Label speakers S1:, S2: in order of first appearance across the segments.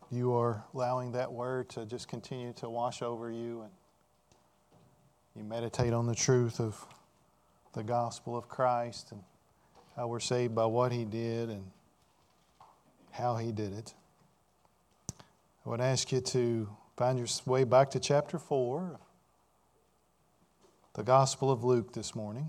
S1: you are allowing that word to just continue to wash over you, and you meditate on the truth of the gospel of Christ and how we're saved by what He did and how He did it. I would ask you to find your way back to chapter 4, the Gospel of Luke this morning.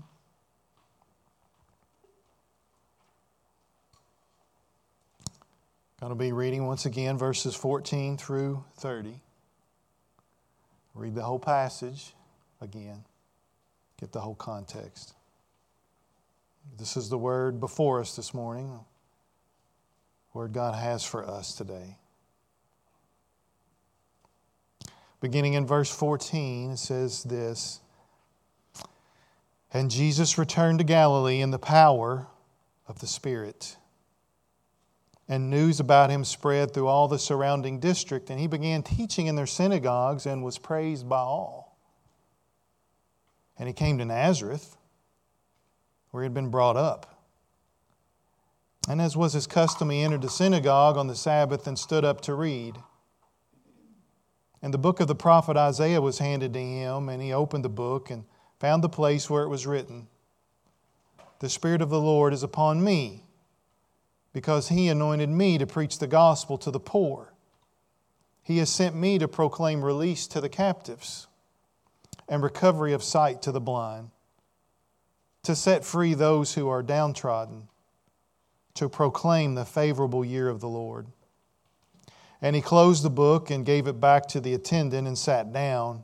S1: Going to be reading once again verses 14 through 30. Read the whole passage again. Get the whole context. This is the word before us this morning. The word God has for us today. Beginning in verse 14, it says this: "And Jesus returned to Galilee in the power of the Spirit. And news about Him spread through all the surrounding district, and He began teaching in their synagogues and was praised by all. And He came to Nazareth, where He had been brought up. And as was His custom, He entered the synagogue on the Sabbath and stood up to read. And the book of the prophet Isaiah was handed to Him, and He opened the book and found the place where it was written, 'The Spirit of the Lord is upon me, because He anointed me to preach the gospel to the poor. He has sent me to proclaim release to the captives and recovery of sight to the blind, to set free those who are downtrodden, to proclaim the favorable year of the Lord.' And He closed the book and gave it back to the attendant and sat down.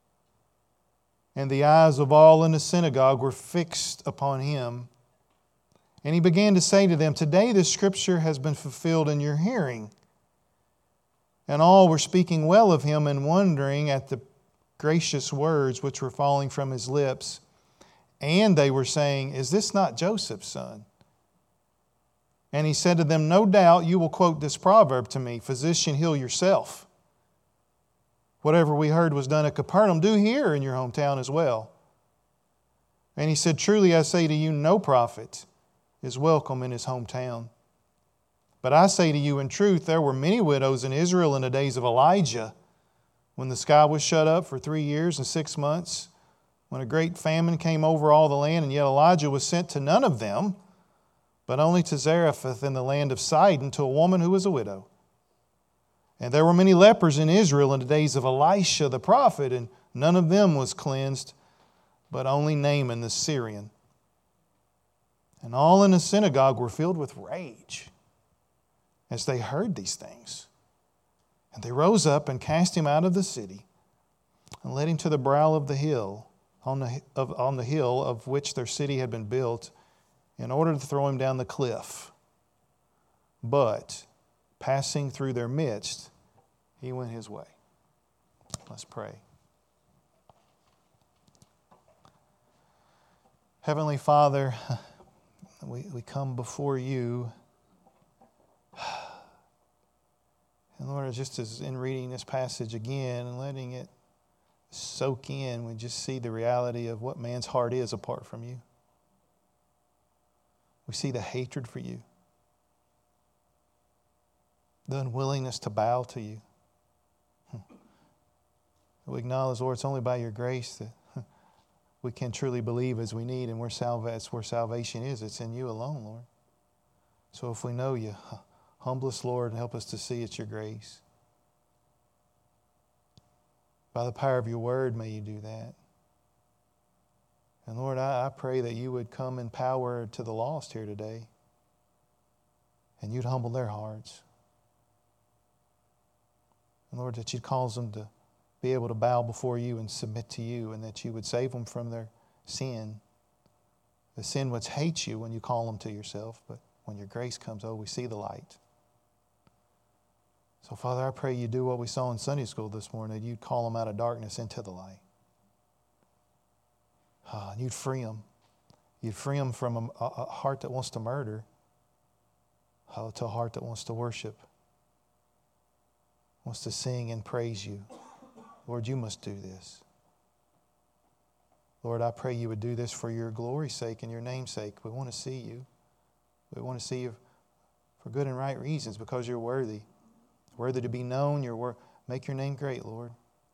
S1: And the eyes of all in the synagogue were fixed upon Him. And He began to say to them, 'Today this scripture has been fulfilled in your hearing.' And all were speaking well of Him and wondering at the gracious words which were falling from His lips. And they were saying, 'Is this not Joseph's son?' And He said to them, 'No doubt you will quote this proverb to me, "Physician, heal yourself. Whatever we heard was done at Capernaum, do here in your hometown as well.' And He said, 'Truly I say to you, no prophet is welcome in his hometown. But I say to you in truth, there were many widows in Israel in the days of Elijah, when the sky was shut up for 3 years and 6 months, when a great famine came over all the land, and yet Elijah was sent to none of them, but only to Zarephath in the land of Sidon, to a woman who was a widow. And there were many lepers in Israel in the days of Elisha the prophet, and none of them was cleansed, but only Naaman the Syrian. And all in the synagogue were filled with rage as they heard these things. And they rose up and cast Him out of the city and led Him to the brow of the hill, on the hill of which their city had been built, in order to throw Him down the cliff. But passing through their midst, He went His way." Let's pray. Heavenly Father, we come before You. And Lord, just as in reading this passage again and letting it soak in, we just see the reality of what man's heart is apart from You. We see the hatred for You, the unwillingness to bow to You. We acknowledge, Lord, it's only by Your grace that we can truly believe as we need, and that's where salvation is. It's in You alone, Lord. So if we know You, humble us, Lord, and help us to see it's Your grace. By the power of Your word, may You do that. And Lord, I pray that You would come in power to the lost here today, and You'd humble their hearts. And Lord, that You'd cause them to be able to bow before You and submit to You, and that You would save them from their sin. The sin which hates You when You call them to Yourself, but when Your grace comes, we see the light. So Father, I pray You do what we saw in Sunday school this morning, that You'd call them out of darkness into the light. And You'd free them. You'd free them from a heart that wants to murder to a heart that wants to worship, wants to sing and praise You. Lord, You must do this. Lord, I pray You would do this for Your glory's sake and Your name's sake. We want to see You. We want to see You for good and right reasons, because You're worthy. Worthy to be known, make your name great, Lord.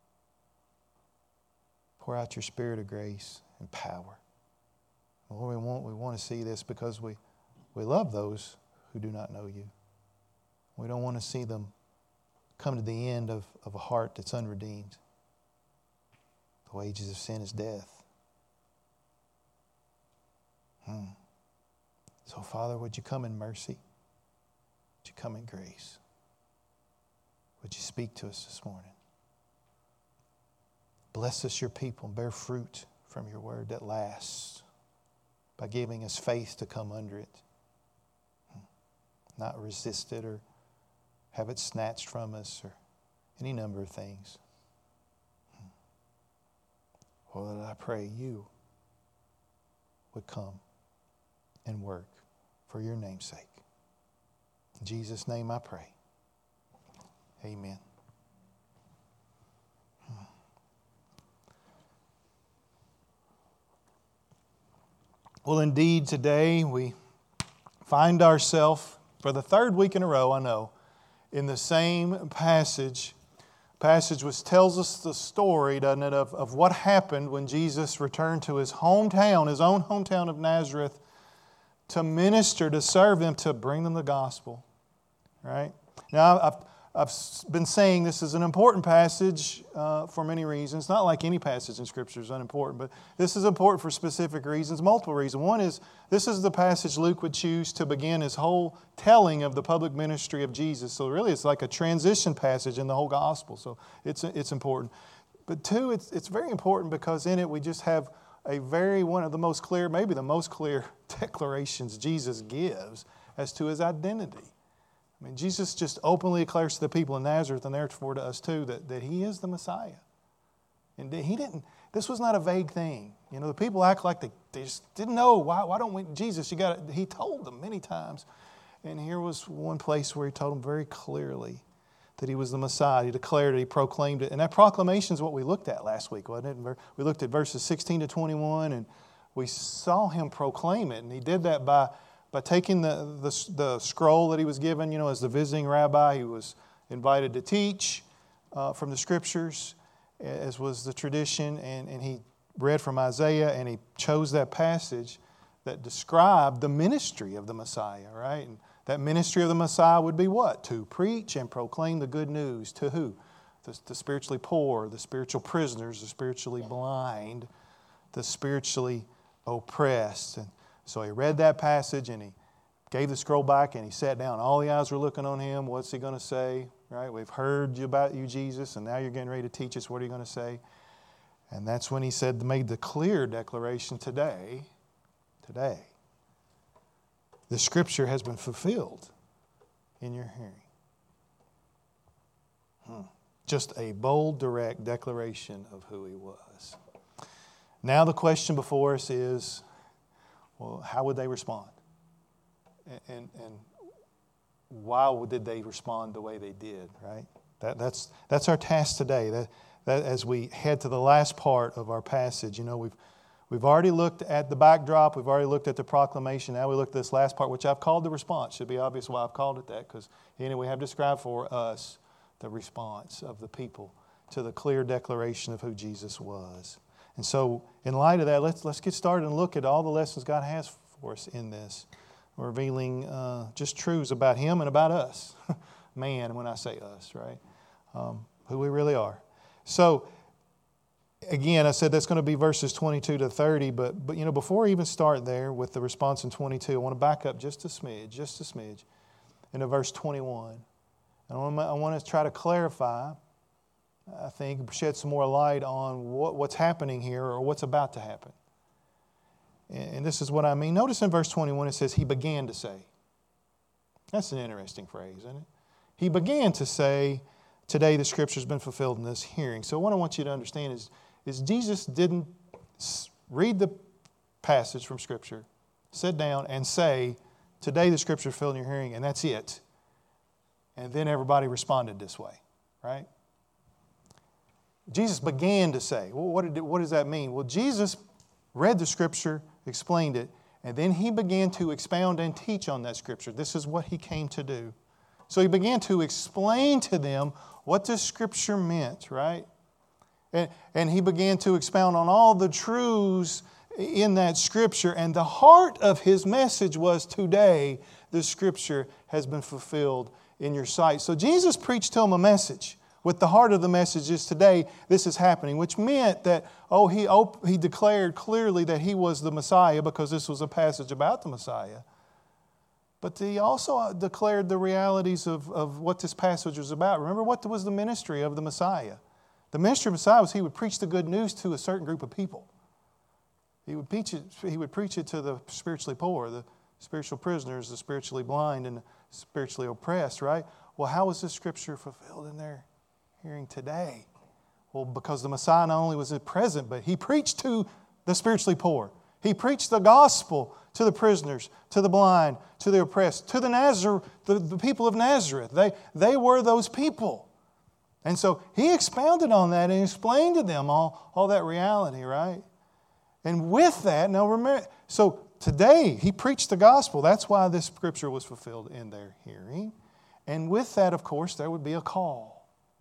S1: Pour out your Spirit of grace and power. Lord, we want to see this because we love those who do not know you. We don't want to see them come to the end of a heart that's unredeemed. The wages of sin is death. So, Father, would you come in mercy? Would you come in grace? Would you speak to us this morning? Bless us, your people, and bear fruit from your word that lasts by giving us faith to come under it. Not resist it or have it snatched from us or any number of things. Lord, I pray you would come and work for your name's sake. In Jesus' name I pray. Amen. Well, indeed, today we find ourselves, for the third week in a row, I know, in the same passage. Passage which tells us the story, doesn't it, of what happened when Jesus returned to his hometown, his own hometown of Nazareth, to minister, to serve them, to bring them the gospel. Right? Now, I've been saying this is an important passage for many reasons. Not like any passage in Scripture is unimportant, but this is important for specific reasons, multiple reasons. One is, this is the passage Luke would choose to begin his whole telling of the public ministry of Jesus. So really it's like a transition passage in the whole gospel. So it's important. But two, it's very important because in it we just have one of the most clear, maybe the most clear declarations Jesus gives as to his identity. I mean, Jesus just openly declares to the people in Nazareth and therefore to us too that he is the Messiah. And this was not a vague thing. You know, the people act like they just didn't know. Why don't we, Jesus, he told them many times. And here was one place where he told them very clearly that he was the Messiah. He declared it, he proclaimed it. And that proclamation is what we looked at last week, wasn't it? We looked at verses 16 to 21 and we saw him proclaim it. And he did that by taking the scroll that he was given, as the visiting rabbi. He was invited to teach from the Scriptures, as was the tradition, and he read from Isaiah, and he chose that passage that described the ministry of the Messiah, right? And that ministry of the Messiah would be what? To preach and proclaim the good news. To who? The spiritually poor, the spiritual prisoners, the spiritually blind, the spiritually oppressed. And so he read that passage and he gave the scroll back and he sat down. All the eyes were looking on him. What's he going to say? Right? We've heard about you, Jesus, and now you're getting ready to teach us. What are you going to say? And that's when he made the clear declaration today, the Scripture has been fulfilled in your hearing. Just a bold, direct declaration of who he was. Now the question before us is, well, how would they respond? And why did they respond the way they did, right? That's our task today. That as we head to the last part of our passage, we've already looked at the backdrop, we've already looked at the proclamation, now we look at this last part, which I've called the response. Should be obvious why I've called it that, because we have described for us the response of the people to the clear declaration of who Jesus was. And so, in light of that, let's get started and look at all the lessons God has for us in this, revealing just truths about Him and about us. Man, when I say us, right? Who we really are. So, again, I said that's going to be verses 22 to 30, but before we even start there with the response in 22, I want to back up just a smidge, into verse 21. And I want to try to clarify, I think, shed some more light on what's happening here or what's about to happen. And this is what I mean. Notice in verse 21 it says, He began to say. That's an interesting phrase, isn't it? He began to say, today the Scripture has been fulfilled in this hearing. So what I want you to understand is Jesus didn't read the passage from Scripture, sit down and say, today the Scripture is fulfilled in your hearing, and that's it. And then everybody responded this way, right? Jesus began to say. Well, what does that mean? Well, Jesus read the Scripture, explained it, and then He began to expound and teach on that Scripture. This is what He came to do. So he began to explain to them what the Scripture meant, right? And he began to expound on all the truths in that Scripture. And the heart of his message was, today, the Scripture has been fulfilled in your sight. So Jesus preached to them a message. With the heart of the message is, today this is happening, which meant that, he declared clearly that he was the Messiah, because this was a passage about the Messiah. But he also declared the realities of what this passage was about. Remember, what was the ministry of the Messiah? The ministry of the Messiah was he would preach the good news to a certain group of people. He would preach it to the spiritually poor, the spiritual prisoners, the spiritually blind, and the spiritually oppressed, right? Well, how was this Scripture fulfilled in their hearing today? Well, because the Messiah not only was present, but he preached to the spiritually poor. He preached the gospel to the prisoners, to the blind, to the oppressed, to the people of Nazareth. They were those people. And so he expounded on that and explained to them all that reality, right? And with that, now remember, so today he preached the gospel. That's why this Scripture was fulfilled in their hearing. And with that, of course, there would be a call.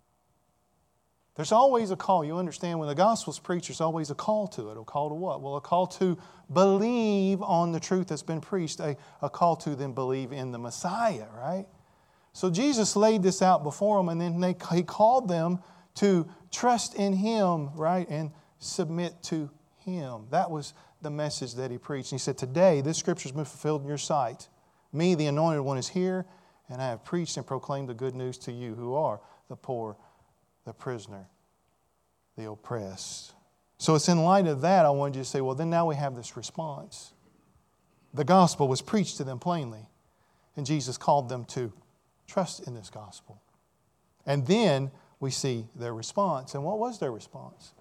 S1: There's always a call. You understand, when the gospel's preached, there's always a call to it. A call to what? Well, a call to believe on the truth that's been preached. A call to then believe in the Messiah, right? So Jesus laid this out before them, and then he called them to trust in Him, right? And submit to Him. That was the message that he preached. And he said, today, this Scripture has been fulfilled in your sight. Me, the Anointed One, is here, and I have preached and proclaimed the good news to you who are the poor, the prisoner, the oppressed. So it's in light of that I wanted you to say, well, then now we have this response. The gospel was preached to them plainly, and Jesus called them to trust in this gospel. And then we see their response. And what was their response?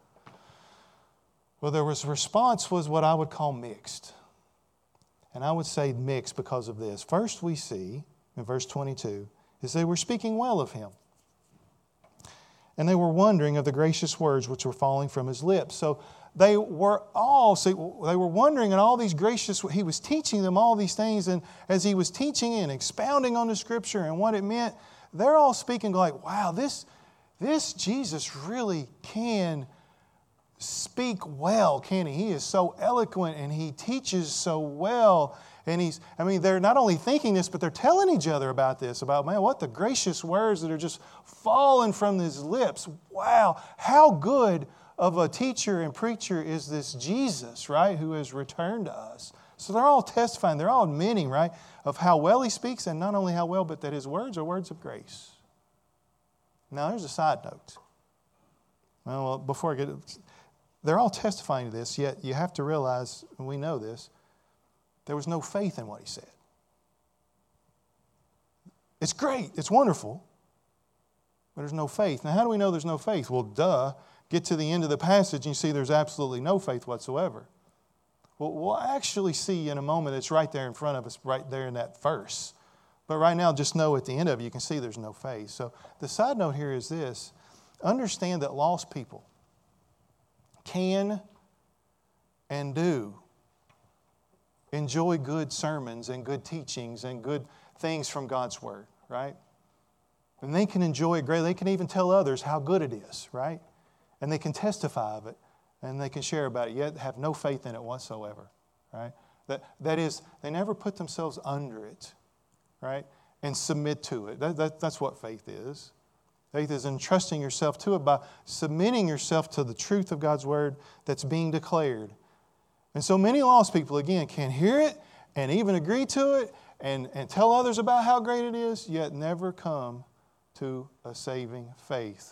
S1: Well, their response was what I would call mixed. And I would say mixed because of this. First, we see in verse 22 is they were speaking well of Him. And they were wondering of the gracious words which were falling from His lips. So they were wondering at all these gracious, He was teaching them all these things. And as He was teaching and expounding on the Scripture and what it meant, they're all speaking like, wow, this Jesus really can speak well, can He? He is so eloquent and He teaches so well. And they're not only thinking this, but they're telling each other about this, about, man, what the gracious words that are just falling from His lips. Wow, how good of a teacher and preacher is this Jesus, right, who has returned to us. So they're all testifying, they're all admitting, right, of how well He speaks, and not only how well, but that His words are words of grace. Now, there's a side note. Well, before I get it, they're all testifying to this, yet you have to realize, and we know this, there was no faith in what He said. It's great, it's wonderful, but there's no faith. Now, how do we know there's no faith? Well, get to the end of the passage and you see there's absolutely no faith whatsoever. Well, we'll actually see in a moment, it's right there in front of us, right there in that verse. But right now, just know at the end of it, you can see there's no faith. So the side note here is this. Understand that lost people can and do enjoy good sermons and good teachings and good things from God's Word, right? And they can enjoy it greatly. They can even tell others how good it is, right? And they can testify of it and they can share about it, yet have no faith in it whatsoever, right? That is, they never put themselves under it, right? And submit to it. That's what faith is. Faith is entrusting yourself to it by submitting yourself to the truth of God's Word that's being declared. And so many lost people, again, can hear it and even agree to it and tell others about how great it is, yet never come to a saving faith.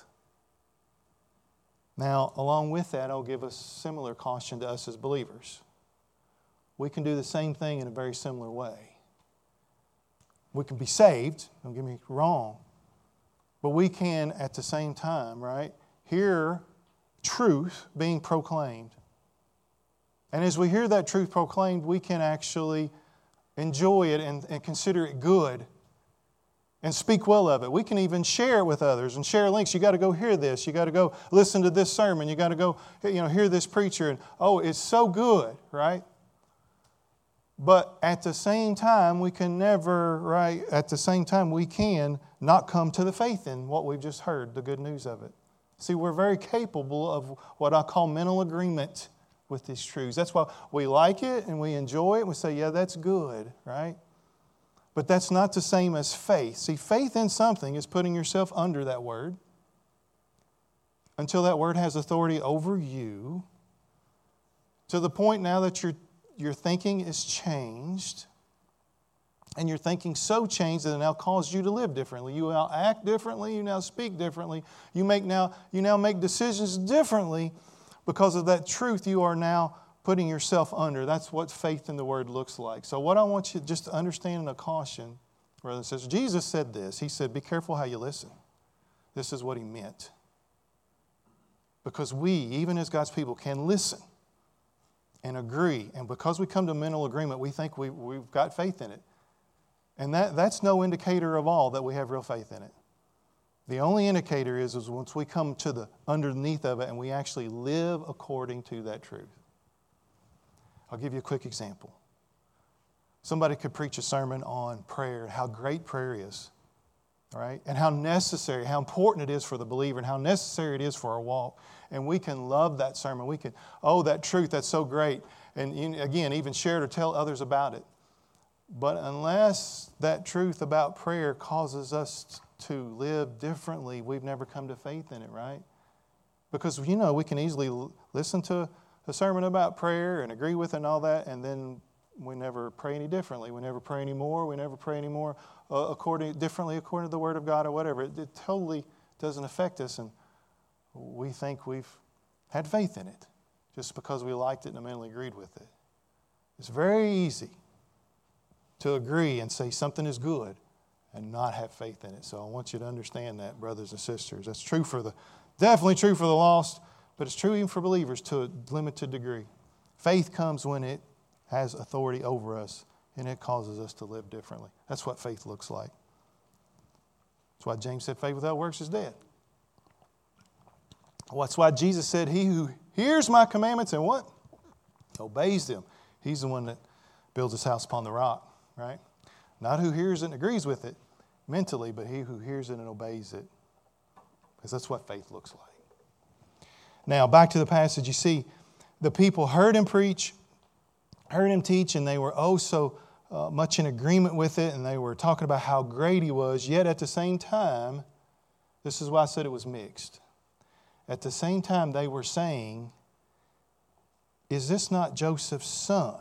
S1: Now, along with that, I'll give a similar caution to us as believers. We can do the same thing in a very similar way. We can be saved, don't get me wrong, but we can at the same time, right, hear truth being proclaimed. And as we hear that truth proclaimed, we can actually enjoy it and consider it good and speak well of it. We can even share it with others and share links. You got to go hear this. You got to go listen to this sermon. You got to go, hear this preacher. And it's so good, right? But at the same time, we can never, right? At the same time, we can not come to the faith in what we've just heard, the good news of it. See, we're very capable of what I call mental agreement with these truths. That's why we like it and we enjoy it. We say, yeah, that's good, right? But that's not the same as faith. See, faith in something is putting yourself under that word until that word has authority over you, to the point now that your thinking is changed, and your thinking so changed that it now causes you to live differently. You now act differently. You now speak differently. You now make decisions differently because of that truth you are now putting yourself under. That's what faith in the Word looks like. So what I want you just to understand in a caution, brothers and sisters, Jesus said this. He said, be careful how you listen. This is what He meant. Because we, even as God's people, can listen and agree. And because we come to mental agreement, we think we've got faith in it. And that's no indicator of all that we have real faith in it. The only indicator is once we come to the underneath of it and we actually live according to that truth. I'll give you a quick example. Somebody could preach a sermon on prayer and how great prayer is, all right? And how necessary, how important it is for the believer and how necessary it is for our walk. And we can love that sermon. We can, that truth, that's so great. And again, even share it or tell others about it. But unless that truth about prayer causes us to live differently, we've never come to faith in it, right? Because, we can easily listen to a sermon about prayer and agree with it and all that, and then we never pray any differently. We never pray anymore. We never pray anymore differently according to the Word of God or whatever. It totally doesn't affect us, and we think we've had faith in it just because we liked it and mentally agreed with it. It's very easy to agree and say something is good and not have faith in it. So I want you to understand that, brothers and sisters. That's definitely true for the lost, but it's true even for believers to a limited degree. Faith comes when it has authority over us and it causes us to live differently. That's what faith looks like. That's why James said faith without works is dead. Well, that's why Jesus said, he who hears my commandments and what? Obeys them. He's the one that builds his house upon the rock. Right? Not who hears it and agrees with it mentally, but he who hears it and obeys it. Because that's what faith looks like. Now, back to the passage. You see, the people heard him preach, heard him teach, and they were so much in agreement with it, and they were talking about how great he was. Yet at the same time, this is why I said it was mixed. At the same time, they were saying, is this not Joseph's son?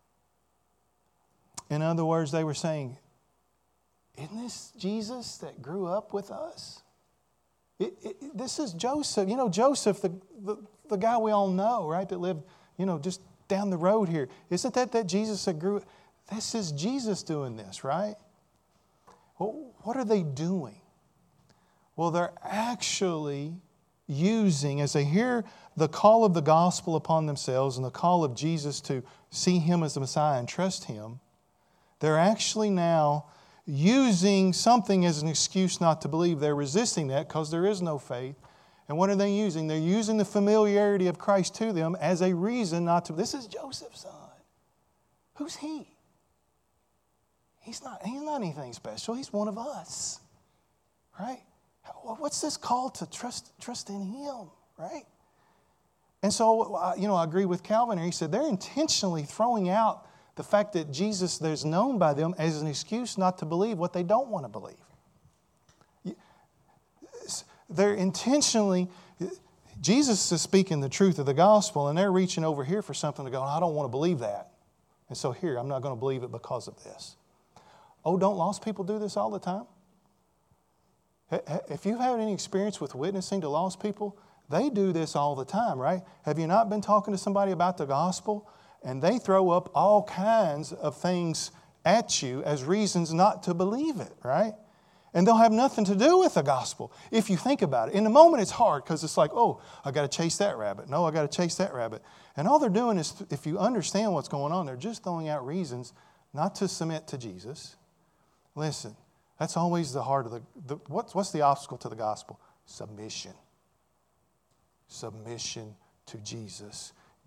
S1: In other words, they were saying, isn't this Jesus that grew up with us? This is Joseph. Joseph, the guy we all know, right, that lived, just down the road here. Isn't that Jesus that grew up? This is Jesus doing this, right? Well, what are they doing? Well, they're actually using, as they hear the call of the gospel upon themselves and the call of Jesus to see Him as the Messiah and trust Him, they're actually now using something as an excuse not to believe. They're resisting that because there is no faith. And what are they using? They're using the familiarity of Christ to them as a reason not to. This is Joseph's son. Who's he? He's not anything special. He's one of us. Right? What's this call to trust in Him? Right? And so, I agree with Calvin here. He said they're intentionally throwing out the fact that Jesus is known by them as an excuse not to believe what they don't want to believe. They're intentionally, Jesus is speaking the truth of the gospel, and they're reaching over here for something to go, I don't want to believe that. And so here, I'm not going to believe it because of this. Oh, don't lost people do this all the time? If you've had any experience with witnessing to lost people, they do this all the time, right? Have you not been talking to somebody about the gospel? And they throw up all kinds of things at you as reasons not to believe it, right? And they'll have nothing to do with the gospel if you think about it. In the moment, it's hard because it's like, I got to chase that rabbit. No, I got to chase that rabbit. And all they're doing is, if you understand what's going on, they're just throwing out reasons not to submit to Jesus. Listen, that's always the heart of what's the obstacle to the gospel? Submission. Submission to Jesus.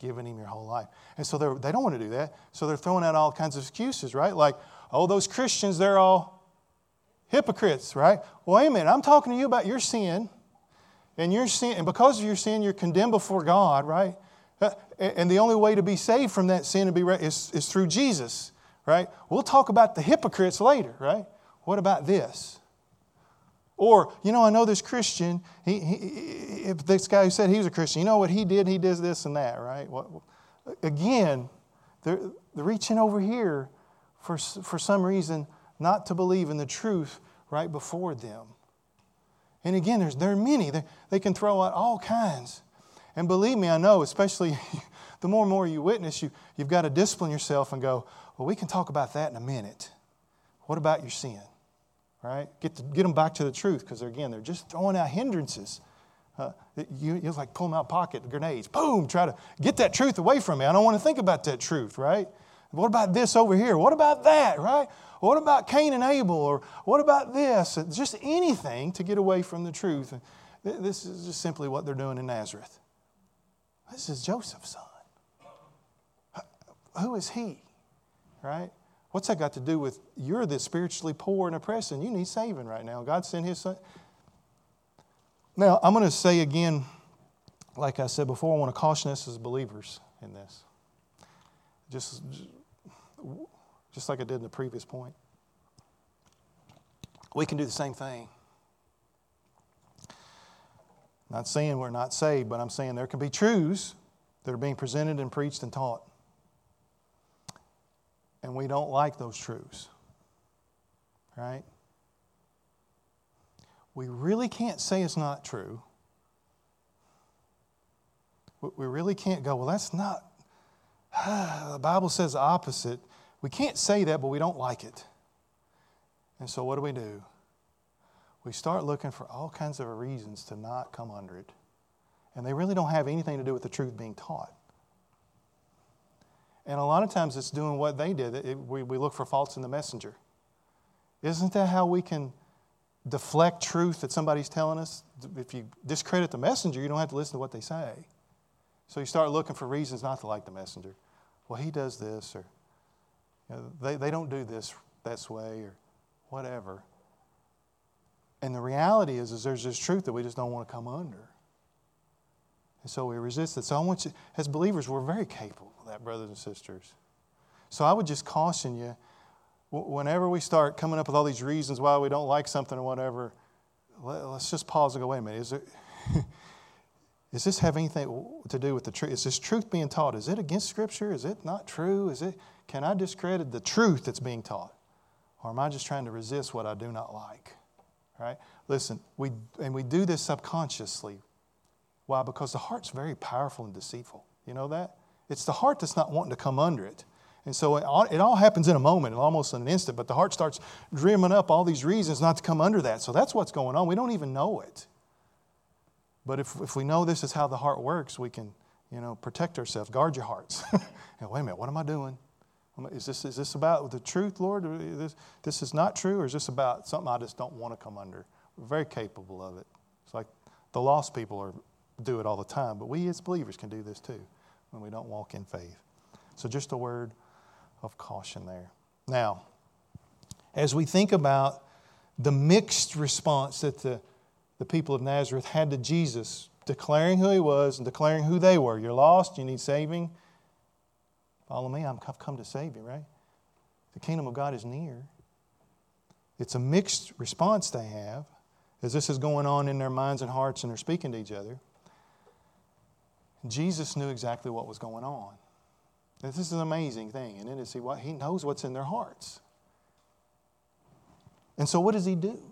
S1: giving Him your whole life. And so they don't want to do that. So they're throwing out all kinds of excuses, right? Like, oh, those Christians, they're all hypocrites, right? Well, wait a minute. I'm talking to you about your sin. And your sin, and because of your sin, you're condemned before God, right? And the only way to be saved from that sin is through Jesus, right? We'll talk about the hypocrites later, right? What about this? Or, I know this Christian, if this guy who said he was a Christian, you know what he did? He does this and that, right? Again, they're reaching over here for some reason not to believe in the truth right before them. And again, there are many. They can throw out all kinds. And believe me, I know, especially the more and more you witness, you've got to discipline yourself and go, well, we can talk about that in a minute. What about your sin? Right? Get them back to the truth, because again, they're just throwing out hindrances. It's like pulling out pocket grenades. Boom! Try to get that truth away from me. I don't want to think about that truth, right? What about this over here? What about that, right? What about Cain and Abel? Or what about this? Just anything to get away from the truth. This is just simply what they're doing in Nazareth. This is Joseph's son. Who is he? Right? What's that got to do with you're the spiritually poor and oppressed and you need saving right now? God sent His Son. Now, I'm going to say again, like I said before, I want to caution us as believers in this. Just like I did in the previous point. We can do the same thing. Not saying we're not saved, but I'm saying there can be truths that are being presented and preached and taught. And we don't like those truths. Right? We really can't say it's not true. We really can't go, well, that's not. The Bible says the opposite. We can't say that, but we don't like it. And so what do? We start looking for all kinds of reasons to not come under it. And they really don't have anything to do with the truth being taught. And a lot of times it's doing what they did. We look for faults in the messenger. Isn't that how we can deflect truth that somebody's telling us? If you discredit the messenger, you don't have to listen to what they say. So you start looking for reasons not to like the messenger. Well, he does this, or they don't do this way, or whatever. And the reality is there's this truth that we just don't want to come under. And so we resist it. So I want you, as believers, we're very capable of that, brothers and sisters. So I would just caution you, whenever we start coming up with all these reasons why we don't like something or whatever, let's just pause and go, wait a minute, does this have anything to do with the truth? Is this truth being taught? Is it against Scripture? Is it not true? Can I discredit the truth that's being taught? Or am I just trying to resist what I do not like? Right? Listen, we do this subconsciously. Why? Because the heart's very powerful and deceitful. You know that? It's the heart that's not wanting to come under it. And so it all happens in a moment, almost in an instant, but the heart starts dreaming up all these reasons not to come under that. So that's what's going on. We don't even know it. But if we know this is how the heart works, we can, protect ourselves. Guard your hearts. Wait a minute, what am I doing? Is this about the truth, Lord? This is not true, or is this about something I just don't want to come under? We're very capable of it. It's like the lost people do it all the time, but we as believers can do this too when we don't walk in faith. So just a word of caution there. Now, as we think about the mixed response that the people of Nazareth had to Jesus, declaring who He was and declaring who they were. You're lost, you need saving. Follow me, I've come to save you, right? The kingdom of God is near. It's a mixed response they have as this is going on in their minds and hearts and they're speaking to each other. Jesus knew exactly what was going on. This is an amazing thing, and then to see what He knows what's in their hearts. And so what does He do?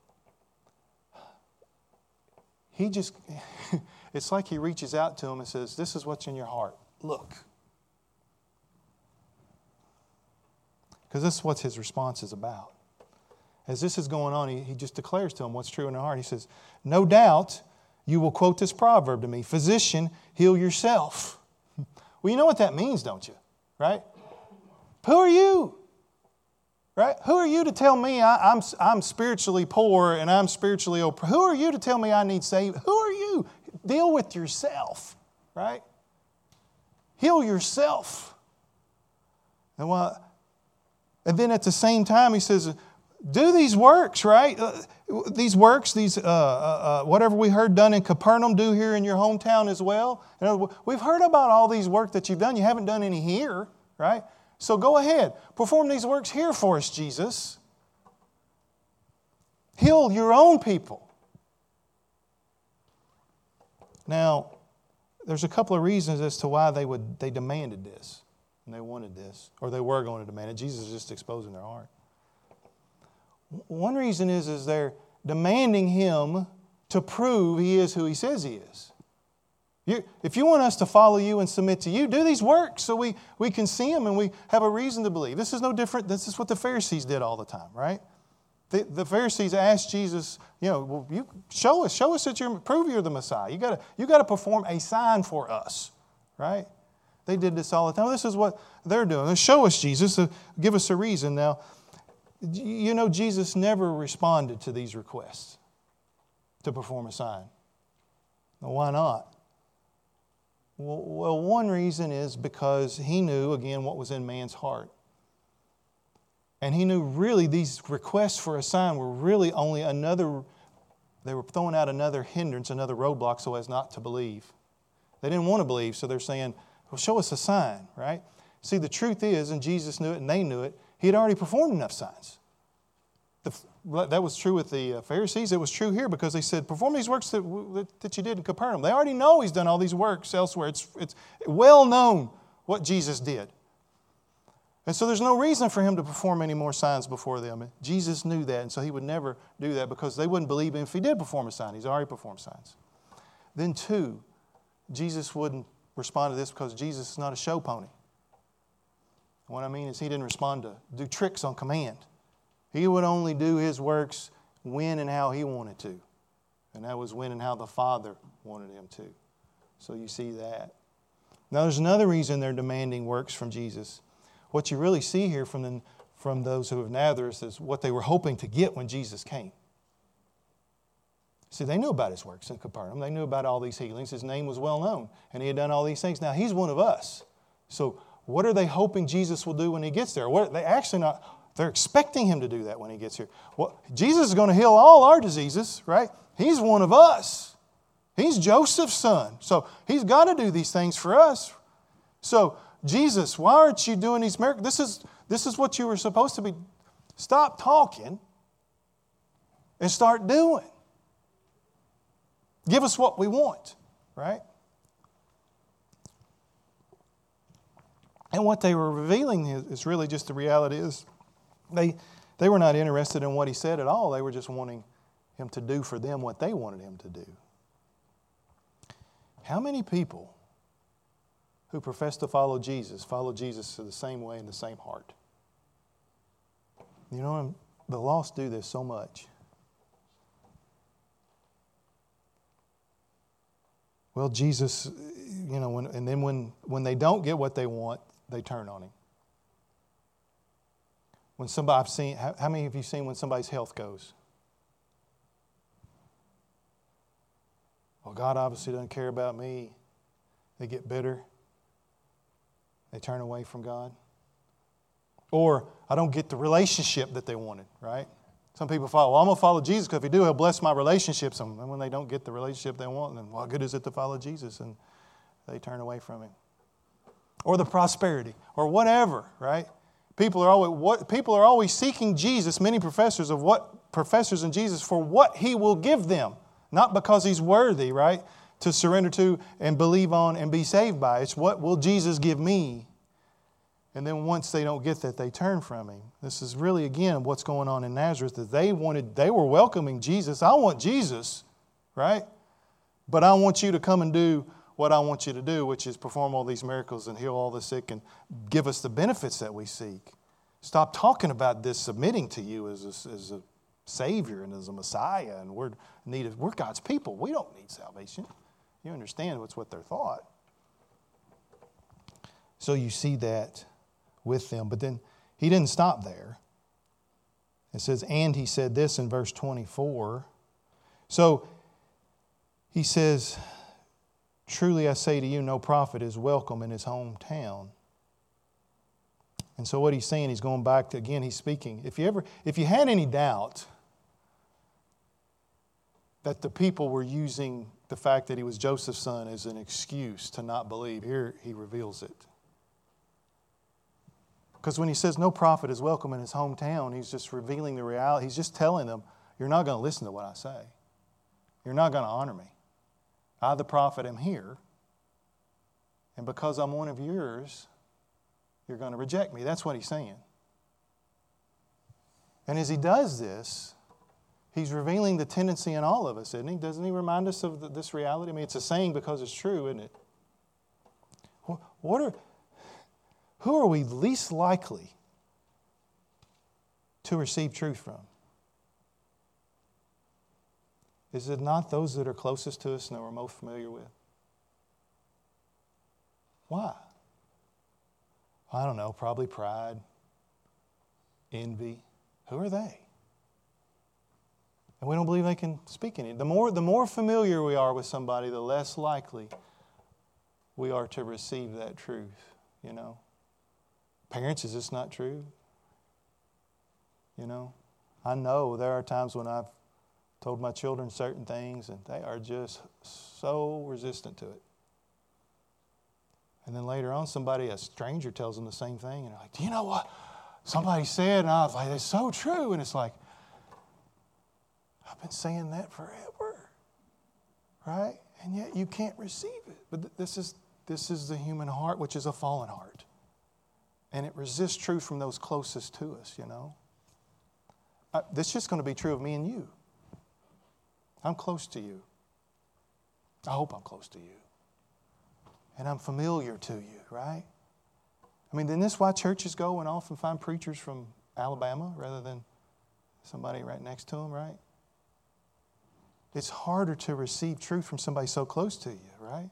S1: It's like He reaches out to them and says, this is what's in your heart. Look. Because this is what His response is about. As this is going on, He just declares to them what's true in their heart. He says, no doubt you will quote this proverb to me, physician, heal yourself. Well, you know what that means, don't you? Right? Who are you? Right? Who are you to tell me I'm spiritually poor and I'm spiritually oppressed? Who are you to tell me I need saving? Who are you? Deal with yourself. Right? Heal yourself. And then at the same time, he says, do these works, right? These works, whatever we heard done in Capernaum, do here in your hometown as well. We've heard about all these work that you've done. You haven't done any here, right? So go ahead. Perform these works here for us, Jesus. Heal your own people. Now, there's a couple of reasons as to why they demanded this. And they wanted this. Or they were going to demand it. Jesus is just exposing their heart. One reason is they're demanding Him to prove He is who He says He is. If you want us to follow you and submit to you, do these works so we can see Him and we have a reason to believe. This is no different. This is what the Pharisees did all the time, right? The Pharisees asked Jesus, well, you show us that prove you're the Messiah. You got to perform a sign for us, right? They did this all the time. This is what they're doing. Show us, Jesus. Give us a reason. Now, Jesus never responded to these requests to perform a sign. Now, why not? Well, one reason is because He knew, again, what was in man's heart. And He knew really these requests for a sign were really only they were throwing out another hindrance, another roadblock so as not to believe. They didn't want to believe, so they're saying, well, show us a sign, right? See, the truth is, and Jesus knew it and they knew it, He had already performed enough signs. That was true with the Pharisees. It was true here because they said, perform these works that you did in Capernaum. They already know He's done all these works elsewhere. It's well known what Jesus did. And so there's no reason for Him to perform any more signs before them. Jesus knew that, and so He would never do that because they wouldn't believe Him if He did perform a sign. He's already performed signs. Then two, Jesus wouldn't respond to this because Jesus is not a show pony. What I mean is He didn't respond to do tricks on command. He would only do His works when and how He wanted to. And that was when and how the Father wanted Him to. So you see that. Now there's another reason they're demanding works from Jesus. What you really see here from those who have Nazareth is what they were hoping to get when Jesus came. See, they knew about His works in Capernaum. They knew about all these healings. His name was well known. And He had done all these things. Now He's one of us. So what are they hoping Jesus will do when He gets there? They're expecting Him to do that when He gets here. Well, Jesus is going to heal all our diseases, right? He's one of us. He's Joseph's son. So He's got to do these things for us. So, Jesus, why aren't you doing these miracles? This is what you were supposed to be. Stop talking and start doing. Give us what we want, right? And what they were revealing is really just the reality is they were not interested in what He said at all. They were just wanting Him to do for them what they wanted Him to do. How many people who profess to follow Jesus the same way in the same heart? The lost do this so much. Well, Jesus, and then when they don't get what they want, they turn on Him. How many of you seen when somebody's health goes? Well, God obviously doesn't care about me. They get bitter. They turn away from God. Or, I don't get the relationship that they wanted, right? Some people follow, well, I'm going to follow Jesus because if He do, He'll bless my relationships. And when they don't get the relationship they want, then what good is it to follow Jesus? And they turn away from Him. Or the prosperity, or whatever, right? People are always seeking Jesus, many professors in Jesus, for what He will give them. Not because He's worthy, right? To surrender to and believe on and be saved by. It's what will Jesus give me? And then once they don't get that, they turn from Him. This is really, again, what's going on in Nazareth. That they were welcoming Jesus. I want Jesus, right? But I want you to come and do what I want you to do, which is perform all these miracles and heal all the sick and give us the benefits that we seek. Stop talking about this submitting to you as a Savior and as a Messiah, and we're God's people. We don't need salvation. You understand what's what they're thought. So you see that with them. But then He didn't stop there. It says, and He said this in verse 24. So He says, Truly I say to you, no prophet is welcome in his hometown. And so what he's saying, he's going back to, again, he's speaking. If you had any doubt that the people were using the fact that he was Joseph's son as an excuse to not believe, here he reveals it. Because when he says no prophet is welcome in his hometown, he's just revealing the reality. He's just telling them, you're not going to listen to what I say. You're not going to honor me. I, the prophet, am here. And because I'm one of yours, you're going to reject me. That's what he's saying. And as he does this, he's revealing the tendency in all of us, isn't he? Doesn't he remind us of this reality? I mean, it's a saying because it's true, isn't it? Who are we least likely to receive truth from? Is it not those that are closest to us and that we're most familiar with? Why? I don't know, probably pride, envy. Who are they? And we don't believe they can speak any. The more familiar we are with somebody, the less likely we are to receive that truth, you know. Parents, is this not true? You know, I know there are times when I've told my children certain things and they are just so resistant to it. And then later on, a stranger tells them the same thing. And they're like, do you know what somebody said? And I was like, it's so true. And it's like, I've been saying that forever. Right? And yet you can't receive it. But this is the human heart, which is a fallen heart. And it resists truth from those closest to us, you know. This is just going to be true of me and you. I'm close to you. I hope I'm close to you. And I'm familiar to you, right? I mean, isn't this why churches go and often find preachers from Alabama rather than somebody right next to them, right? It's harder to receive truth from somebody so close to you, right?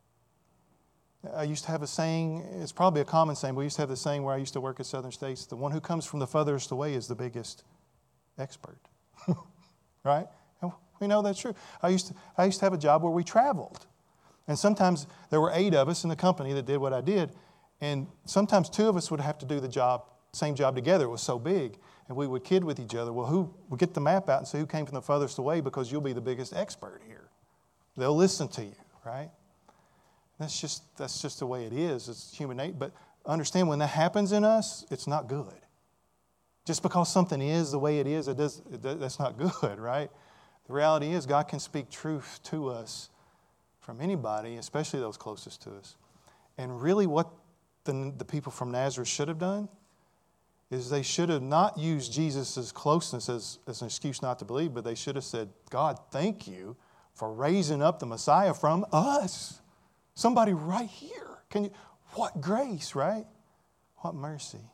S1: I used to have a saying, it's probably a common saying, but we used to have the saying where I used to work at Southern States, the one who comes from the furthest away is the biggest expert, right? And we know that's true. I used to have a job where we traveled. And sometimes there were 8 of us in the company that did what I did. And sometimes 2 of us would have to do the same job together. It was so big. And we would kid with each other. Well, who would get the map out and say who came from the furthest away because you'll be the biggest expert here. They'll listen to you, right? That's just the way it is. It's human nature. But understand when that happens in us, it's not good. Just because something is the way it is, that's not good, right? The reality is God can speak truth to us from anybody, especially those closest to us. And really what the people from Nazareth should have done is they should have not used Jesus' closeness as an excuse not to believe, but they should have said, God, thank you for raising up the Messiah from us. Somebody right here. What grace, right? What mercy.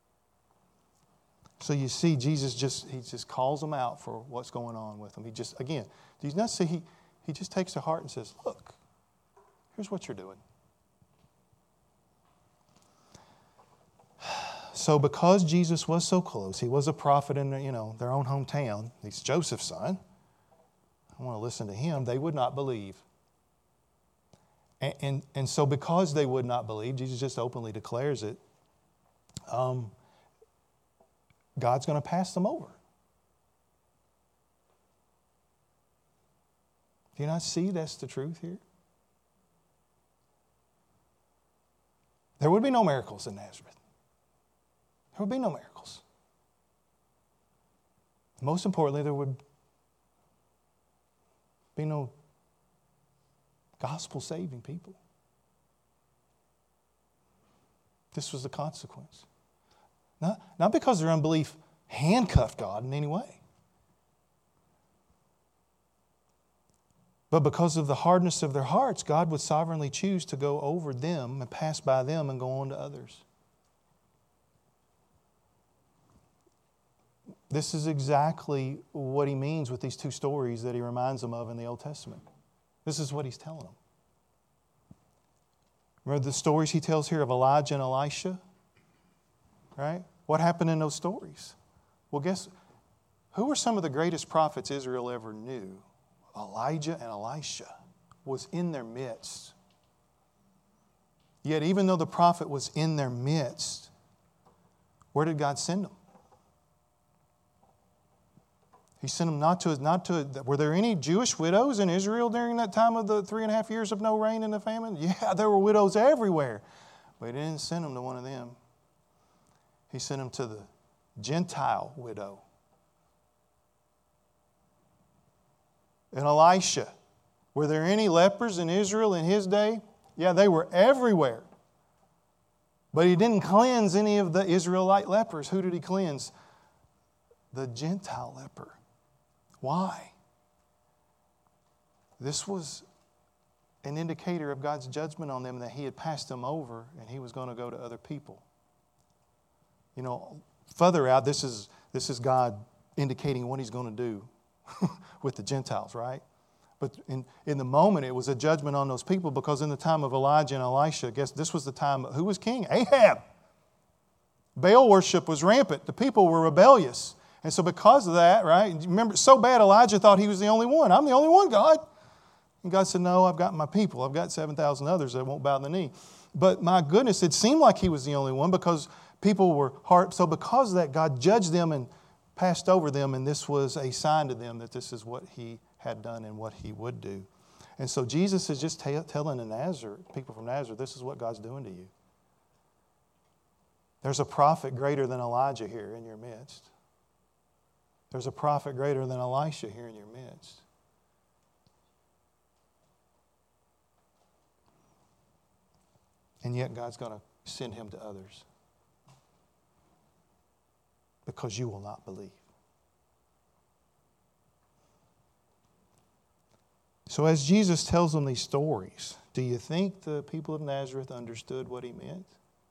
S1: So you see, Jesus just calls them out for what's going on with them. Do you not see he just takes their heart and says, look, here's what you're doing. So because Jesus was so close, he was a prophet in their own hometown. He's Joseph's son. I want to listen to him. They would not believe. And so because they would not believe, Jesus just openly declares it, God's going to pass them over. Do you not see that's the truth here? There would be no miracles in Nazareth. There would be no miracles. Most importantly, there would be no gospel-saving people. This was the consequence. Not because their unbelief handcuffed God in any way, but because of the hardness of their hearts, God would sovereignly choose to go over them and pass by them and go on to others. This is exactly what he means with these 2 stories that he reminds them of in the Old Testament. This is what he's telling them. Remember the stories he tells here of Elijah and Elisha? Right? What happened in those stories? Well, guess who were some of the greatest prophets Israel ever knew? Elijah and Elisha. was in their midst. Yet even though the prophet was in their midst, where did God send him? He sent him not to. Were there any Jewish widows in Israel during that time of the 3.5 years of no rain and the famine? Yeah, there were widows everywhere. But He didn't send him to one of them. He sent him to the Gentile widow. And Elisha. Were there any lepers in Israel in his day? Yeah, they were everywhere. But He didn't cleanse any of the Israelite lepers. Who did He cleanse? The Gentile leper. Why? This was an indicator of God's judgment on them, that He had passed them over and He was going to go to other people. You know, further out, this is God indicating what He's going to do with the Gentiles, right? But in the moment, it was a judgment on those people, because in the time of Elijah and Elisha, I guess this was the time, who was king? Ahab. Baal worship was rampant. The people were rebellious. And so because of that, right, remember, so bad Elijah thought he was the only one. I'm the only one, God. And God said, no, I've got my people. I've got 7,000 others that won't bow the knee. But my goodness, it seemed like he was the only one, because people were hard. So because of that, God judged them and passed over them, and this was a sign to them that this is what He had done and what He would do. And so Jesus is just telling the people from Nazareth, this is what God's doing to you. There's a prophet greater than Elijah here in your midst. There's a prophet greater than Elisha here in your midst. And yet God's going to send him to others, because you will not believe. So as Jesus tells them these stories, do you think the people of Nazareth understood what He meant?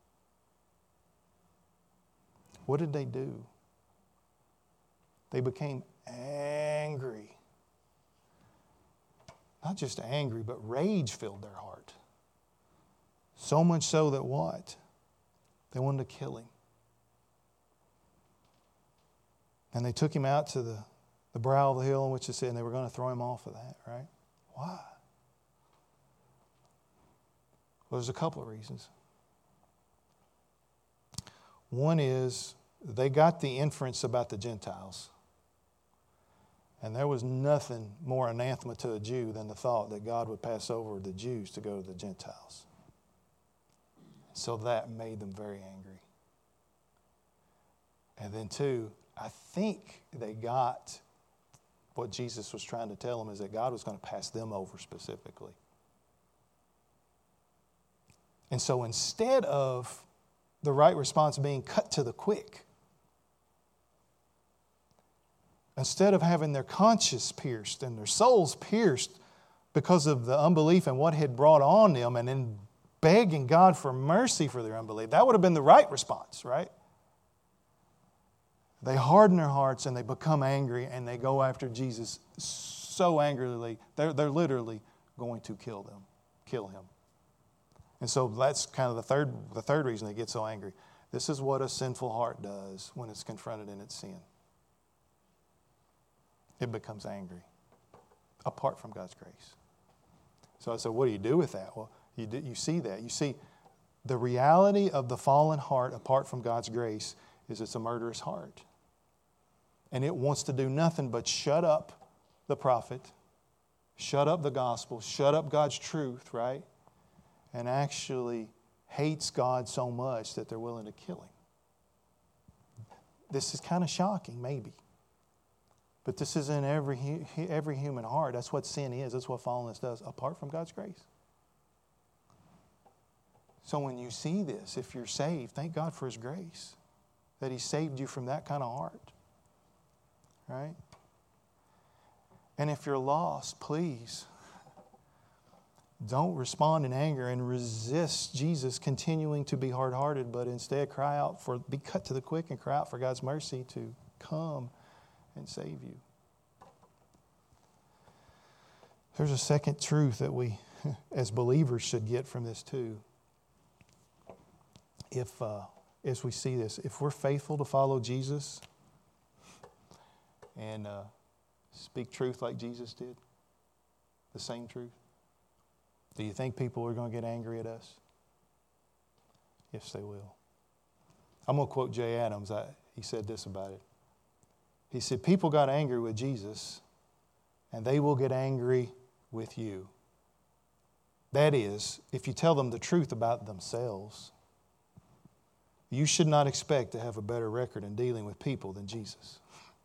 S1: What did they do? They became angry. Not just angry, but rage filled their heart. So much so that what? They wanted to kill Him. And they took Him out to the brow of the hill on which they said, and they were going to throw Him off of that, right? Why? Well, there's a couple of reasons. One is they got the inference about the Gentiles. And there was nothing more anathema to a Jew than the thought that God would pass over the Jews to go to the Gentiles. So that made them very angry. And then two, I think they got what Jesus was trying to tell them, is that God was going to pass them over specifically. And so instead of the right response being cut to the quick, instead of having their conscience pierced and their souls pierced because of the unbelief and what had brought on them, and then begging God for mercy for their unbelief, that would have been the right response, right? They harden their hearts and they become angry, and they go after Jesus so angrily, they're literally going to kill him. And so that's kind of the third reason they get so angry. This is what a sinful heart does when it's confronted in its sin. It becomes angry, apart from God's grace. So I said, what do you do with that? Well, you see that. You see, the reality of the fallen heart apart from God's grace is it's a murderous heart. And it wants to do nothing but shut up the prophet, shut up the gospel, shut up God's truth, right? And actually hates God so much that they're willing to kill Him. This is kind of shocking, maybe. But this is in every human heart. That's what sin is. That's what fallenness does, apart from God's grace. So when you see this, if you're saved, thank God for His grace, that He saved you from that kind of heart. Right? And if you're lost, please don't respond in anger and resist Jesus continuing to be hard-hearted, but instead be cut to the quick and cry out for God's mercy to come and save you. There's a second truth that we, as believers, should get from this too. As we see this, if we're faithful to follow Jesus and speak truth like Jesus did, the same truth, Do you think people are going to get angry at us? Yes, they will. I'm going to quote Jay Adams. He said this about it. He said, people got angry with Jesus, and they will get angry with you. That is, if you tell them the truth about themselves. You should not expect to have a better record in dealing with people than Jesus.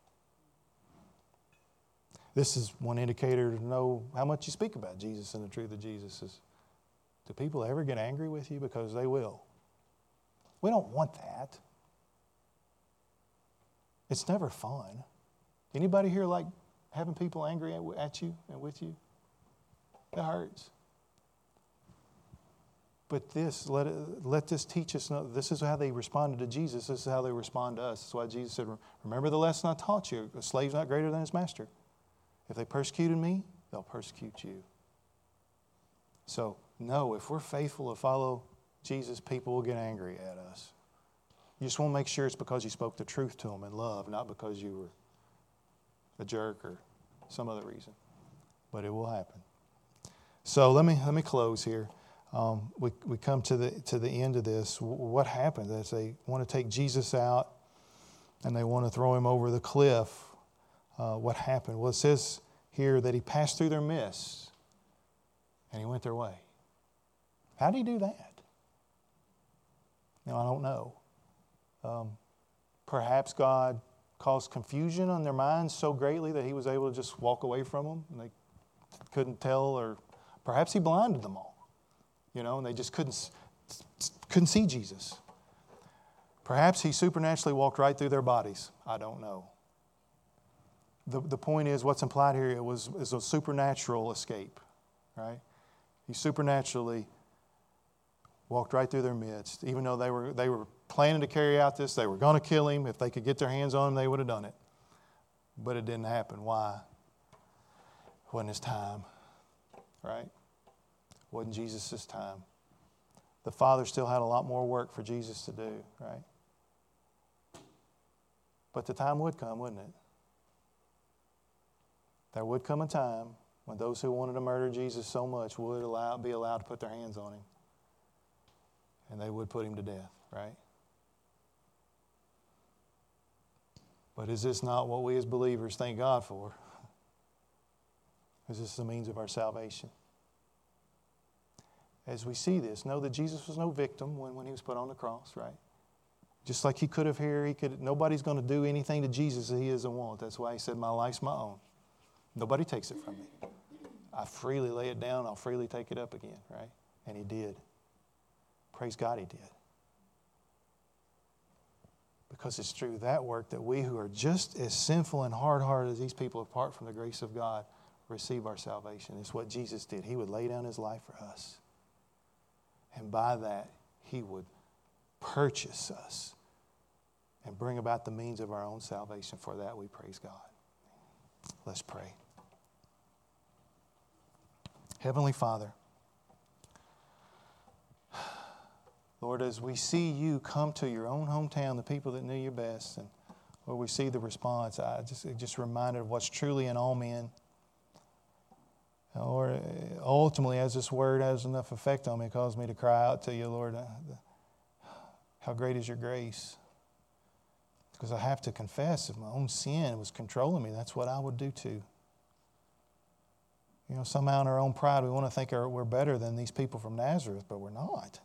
S1: This is one indicator to know how much you speak about Jesus and the truth of Jesus is, do people ever get angry with you? Because they will. We don't want that. It's never fun. Anybody here like having people angry at you and with you? That hurts. But let this teach us, this is how they responded to Jesus. This is how they respond to us. That's why Jesus said, remember the lesson I taught you. A slave's not greater than his master. If they persecuted me, they'll persecute you. So, no, if we're faithful to follow Jesus, people will get angry at us. You just want to make sure it's because you spoke the truth to them in love, not because you were a jerk or some other reason. But it will happen. So let me close here. We come to the end of this. What happened as they want to take Jesus out and they want to throw him over the cliff? What happened? Well, it says here that he passed through their midst and he went their way. How did he do that? I don't know. Perhaps God caused confusion on their minds so greatly that he was able to just walk away from them and they couldn't tell, or perhaps he blinded them all, and they just couldn't see Jesus. Perhaps he supernaturally walked right through their bodies. I don't know. The point is, what's implied here is a supernatural escape, right? He supernaturally walked right through their midst. Even though they were planning to carry out this, they were going to kill him. If they could get their hands on him, they would have done it. But it didn't happen. Why? It wasn't his time, right? It wasn't Jesus' time. The Father still had a lot more work for Jesus to do, right? But the time would come, wouldn't it? There would come a time when those who wanted to murder Jesus so much would be allowed to put their hands on him. And they would put him to death, right? But is this not what we as believers thank God for? Is this the means of our salvation? As we see this, know that Jesus was no victim when he was put on the cross, right? Just like he could have here, nobody's going to do anything to Jesus that he doesn't want. That's why he said, my life's my own. Nobody takes it from me. I freely lay it down, I'll freely take it up again, right? And he did. Praise God he did. Because it's through that work that we who are just as sinful and hard-hearted as these people apart from the grace of God receive our salvation. It's what Jesus did. He would lay down his life for us. And by that, he would purchase us and bring about the means of our own salvation. For that, we praise God. Let's pray. Heavenly Father, Lord, as we see you come to your own hometown, the people that knew you best, and Lord, we see the response, just reminded of what's truly in all men. Lord, ultimately, as this word has enough effect on me, it caused me to cry out to you, Lord, how great is your grace. Because I have to confess, if my own sin was controlling me, that's what I would do too. Somehow in our own pride, we want to think we're better than these people from Nazareth, but we're not.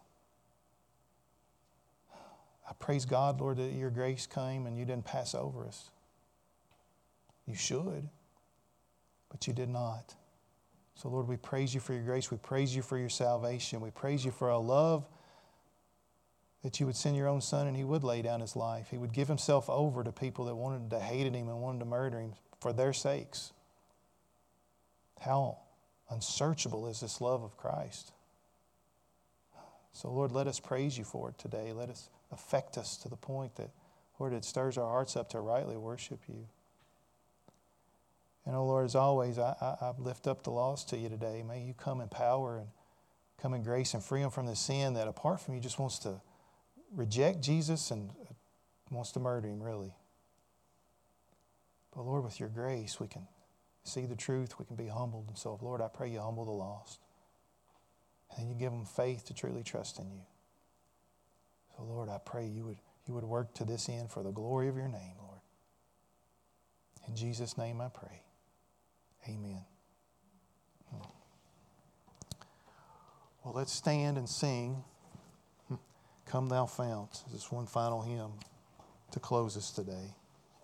S1: I praise God, Lord, that your grace came and you didn't pass over us. You should, but you did not. So, Lord, we praise you for your grace. We praise you for your salvation. We praise you for a love that you would send your own Son and he would lay down his life. He would give himself over to people that wanted to hate him and wanted to murder him for their sakes. How unsearchable is this love of Christ? So, Lord, let us praise you for it today. Let us affect us to the point that, Lord, it stirs our hearts up to rightly worship you. And, oh, Lord, as always, I lift up the lost to you today. May you come in power and come in grace and free them from the sin that, apart from you, just wants to reject Jesus and wants to murder him, really. But, Lord, with your grace, we can see the truth. We can be humbled. And so, Lord, I pray you humble the lost. And then you give them faith to truly trust in you. So, Lord, I pray you would work to this end for the glory of your name, Lord. In Jesus' name I pray. Amen. Well, let's stand and sing Come Thou Fount. This is one final hymn to close us today.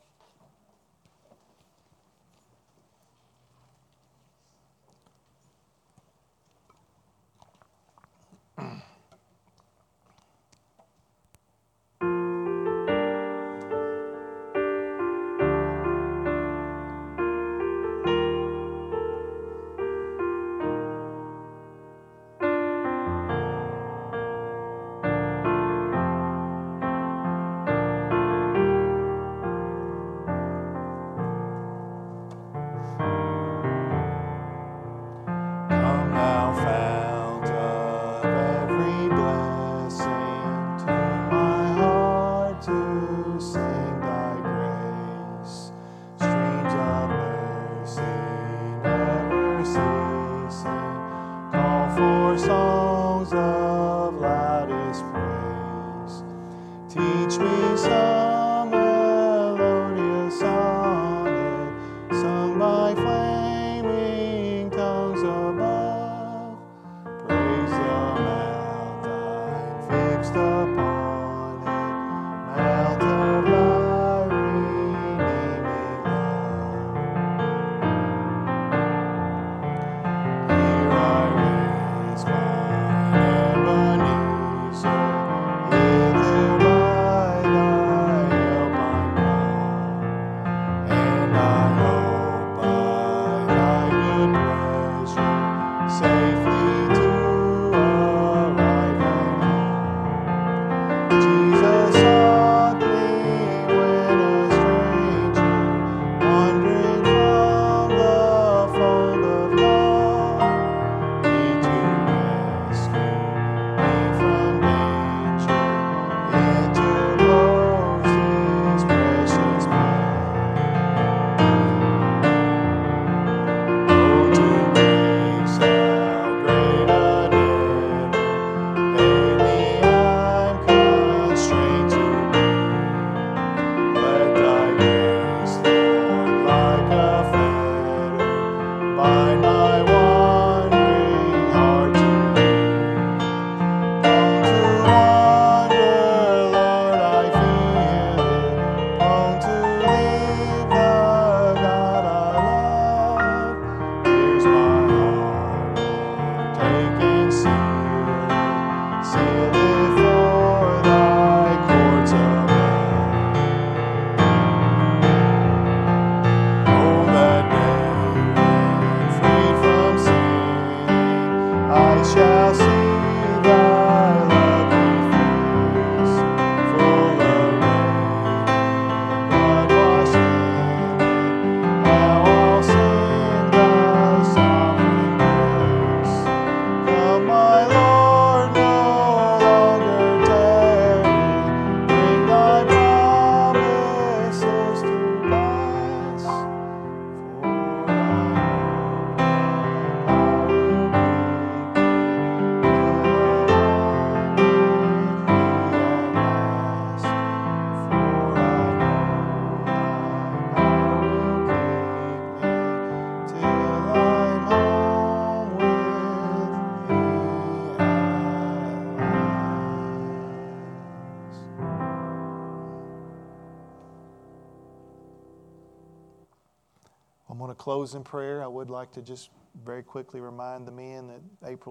S1: I'm going to close in prayer. I would like to just very quickly remind the men that April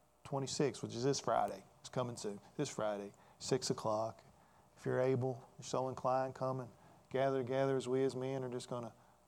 S1: 26th, which is this Friday, it's coming soon, this Friday, 6 o'clock. If you're able, you're so inclined, come and gather together as we as men are just going to